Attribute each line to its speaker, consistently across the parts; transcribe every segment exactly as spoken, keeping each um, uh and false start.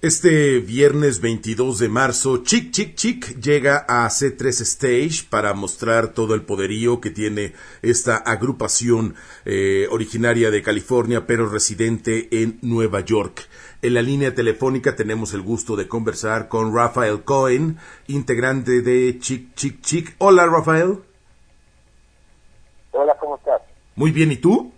Speaker 1: Este viernes veintidós de marzo, Chic Chic Chic llega a C tres Stage para mostrar todo el poderío que tiene esta agrupación eh, originaria de California, pero residente en Nueva York. En la línea telefónica tenemos el gusto de conversar con Rafael Cohen, integrante de Chic Chic Chic. Hola, Rafael.
Speaker 2: Hola, ¿cómo estás?
Speaker 1: Muy bien, ¿y tú?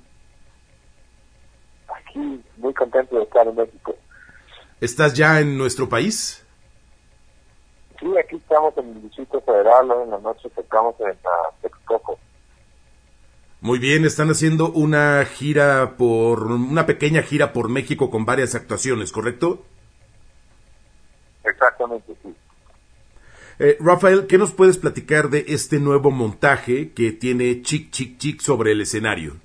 Speaker 2: Aquí, muy contento de estar en México.
Speaker 1: ¿Estás ya en nuestro país?
Speaker 2: Sí, aquí estamos en el Distrito Federal, hoy en la noche tocamos en uh, Texcoco.
Speaker 1: Muy bien, están haciendo una gira por, una pequeña gira por México con varias actuaciones, ¿correcto?
Speaker 2: Exactamente, sí.
Speaker 1: Eh, Rafael, ¿qué nos puedes platicar de este nuevo montaje que tiene Chic Chic Chic sobre el escenario?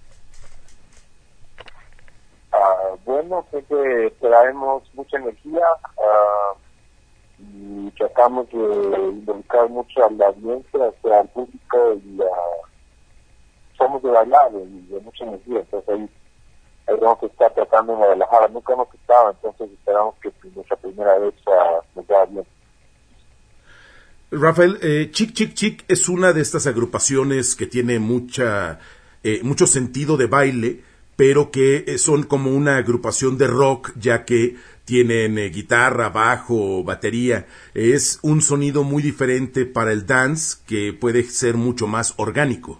Speaker 2: Uh, bueno, siempre traemos mucha energía uh, y tratamos de involucrar mucho a la audiencia, o sea, al público, y uh, somos de bailar y de mucha energía, entonces ahí, ahí vamos a estar tratando de Guadalajara. Nunca hemos estado, entonces esperamos que nuestra primera vez uh, nos vaya bien.
Speaker 1: Rafael, eh, Chic Chic Chic es una de estas agrupaciones que tiene mucha, eh, mucho sentido de baile, pero que son como una agrupación de rock, ya que tienen eh, guitarra, bajo, batería. Es un sonido muy diferente para el dance, que puede ser mucho más orgánico.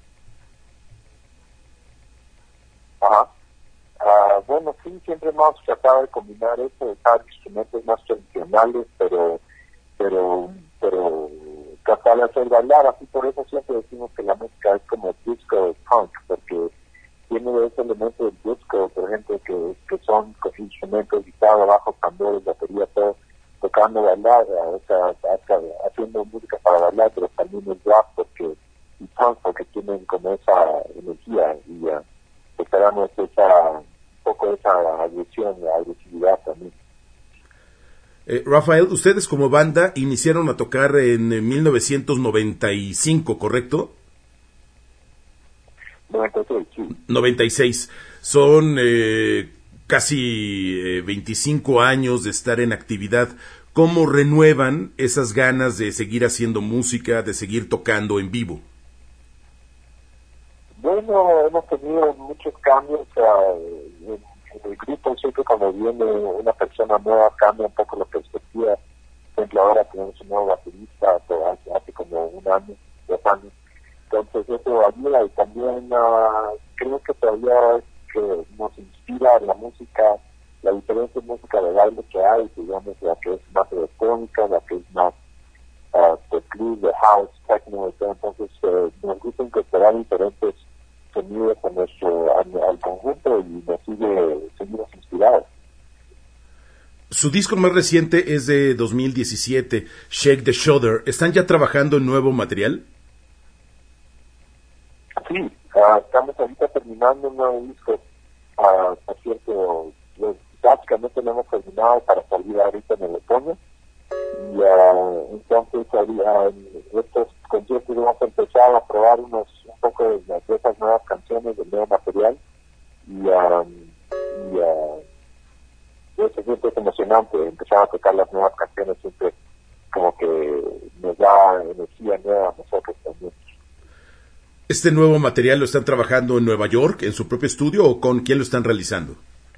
Speaker 2: Ajá. Uh, bueno, sí, siempre hemos tratado de combinar eso, de usar instrumentos más tradicionales, pero, pero, pero tratar de hacer bailar. Así, por eso siempre decimos que la música es como disco punk, porque tiene ese elemento del disco, por ejemplo, que, que son con instrumentos, guitarra, bajo, tambores, batería, todo, tocando bailar, o sea, hasta haciendo música para bailar, pero también el rap, porque, y punk, porque tienen como esa energía, y uh, esperamos esa, un poco esa agresión, la agresividad también.
Speaker 1: Eh, Rafael, ustedes como banda iniciaron a tocar en eh, mil novecientos noventa y cinco, ¿correcto?
Speaker 2: noventa y seis, sí.
Speaker 1: noventa y seis. Son eh, casi eh, veinticinco años de estar en actividad. ¿Cómo renuevan esas ganas de seguir haciendo música, de seguir tocando en vivo?
Speaker 2: Bueno, hemos tenido muchos cambios uh, en, en el grupo. Siempre cuando viene una persona nueva cambia un poco la perspectiva. Por ejemplo, ahora tenemos un nuevo baterista hace, hace como un año, dos años. Entonces eso ayuda, y también uh, creo que todavía es que nos inspira la música, la diferente música de baile que hay, digamos, la que es más electrónica, la que es más uh, de blues, de house, techno, entonces uh, nos gusta incorporar diferentes sonidos a nuestro, al, al conjunto, y nos sigue, seguimos inspirados.
Speaker 1: Su disco más reciente es de dos mil diecisiete, Shake the Shoulder. ¿Están ya trabajando en nuevo material?
Speaker 2: Sí, uh, estamos ahorita terminando un nuevo disco, uh, por cierto, pues, básicamente lo hemos terminado para salir ahorita en el otoño, y uh, entonces uh, estos conciertos vamos a empezar a probar unos un poco de, de esas nuevas canciones, del nuevo material, y, um, y uh, eso siempre es emocionante, empezar a tocar las nuevas canciones, siempre como que nos da energía nueva a nosotros también.
Speaker 1: ¿Este nuevo material lo están trabajando en Nueva York, en su propio estudio, o con quién lo están realizando?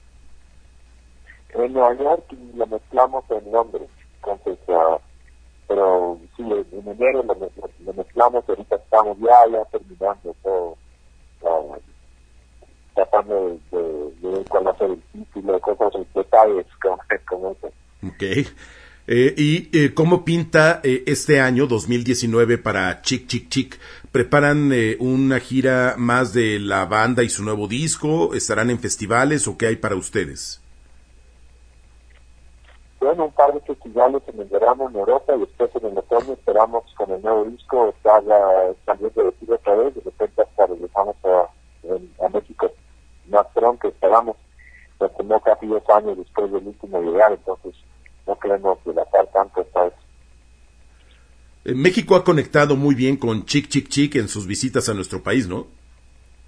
Speaker 2: En Nueva York, y lo mezclamos en Londres. Entonces, uh, pero sí, en enero lo, lo, lo mezclamos, ahorita estamos ya, ya terminando todo, uh, tratando de, de, de ver cuál va a ser el título, cosas, detalles como, como eso.
Speaker 1: Ok. Eh, ¿Y eh, cómo pinta eh, este año, dos mil diecinueve, para Chic Chic Chic? ¿Preparan eh, una gira más de la banda y su nuevo disco? ¿Estarán en festivales o qué hay para ustedes?
Speaker 2: Bueno, un par de festivales en el verano en Europa, y después en el otoño esperamos con el nuevo disco estar saliendo de tiro otra vez, de repente hasta regresamos a, a México más pronto, esperamos, nos tomó casi dos años después del último llegar, entonces no queremos dilatar tanto esta vez.
Speaker 1: Eh, México ha conectado muy bien con Chic Chic Chic en sus visitas a nuestro país, ¿no?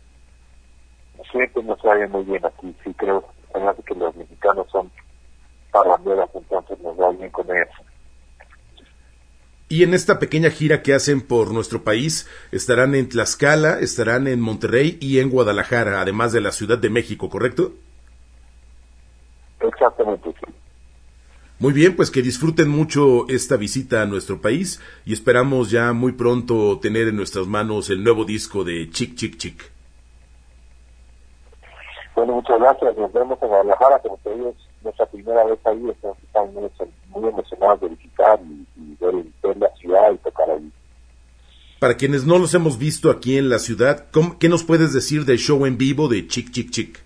Speaker 2: Siempre nos vaya muy bien aquí, sí creo, además que los mexicanos son parranderas, entonces nos va bien con eso.
Speaker 1: Y en esta pequeña gira que hacen por nuestro país, estarán en Tlaxcala, estarán en Monterrey y en Guadalajara, además de la Ciudad de México, ¿correcto?
Speaker 2: Exactamente, sí.
Speaker 1: Muy bien, pues que disfruten mucho esta visita a nuestro país y esperamos ya muy pronto tener en nuestras manos el nuevo disco de Chic Chic Chic.
Speaker 2: Bueno, muchas gracias. Nos vemos en Guadalajara, como te digo, es nuestra primera vez ahí, estamos muy, muy emocionados de visitar y, y ver, ver la ciudad y tocar ahí.
Speaker 1: Para quienes no los hemos visto aquí en la ciudad, ¿cómo, ¿qué nos puedes decir del show en vivo de Chic Chic Chic?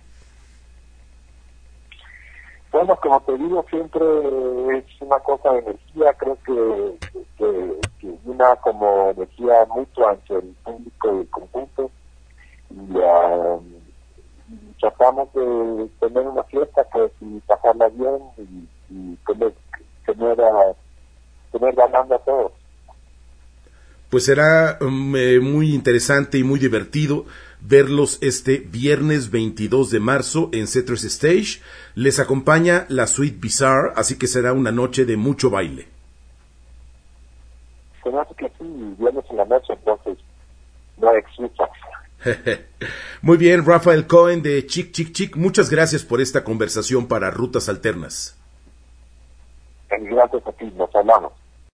Speaker 2: Bueno, como te digo, siempre es una cosa de energía, creo que, que, que una como energía mutua entre el público y el conjunto. Y uh, tratamos de tener una fiesta, pues, y pasarla bien y, y tener, tener, uh, tener ganando a todos.
Speaker 1: Pues será um, eh, muy interesante y muy divertido verlos este viernes veintidós de marzo en C tres Stage. Les acompaña la Suite Bizarre, así que será una noche de mucho baile.
Speaker 2: Se me hace que sí, viernes en la noche, entonces no hay excusa.
Speaker 1: Muy bien, Rafael Cohen de Chic Chic Chic, muchas gracias por esta conversación para Rutas Alternas.
Speaker 2: Gracias a ti, nos hablamos.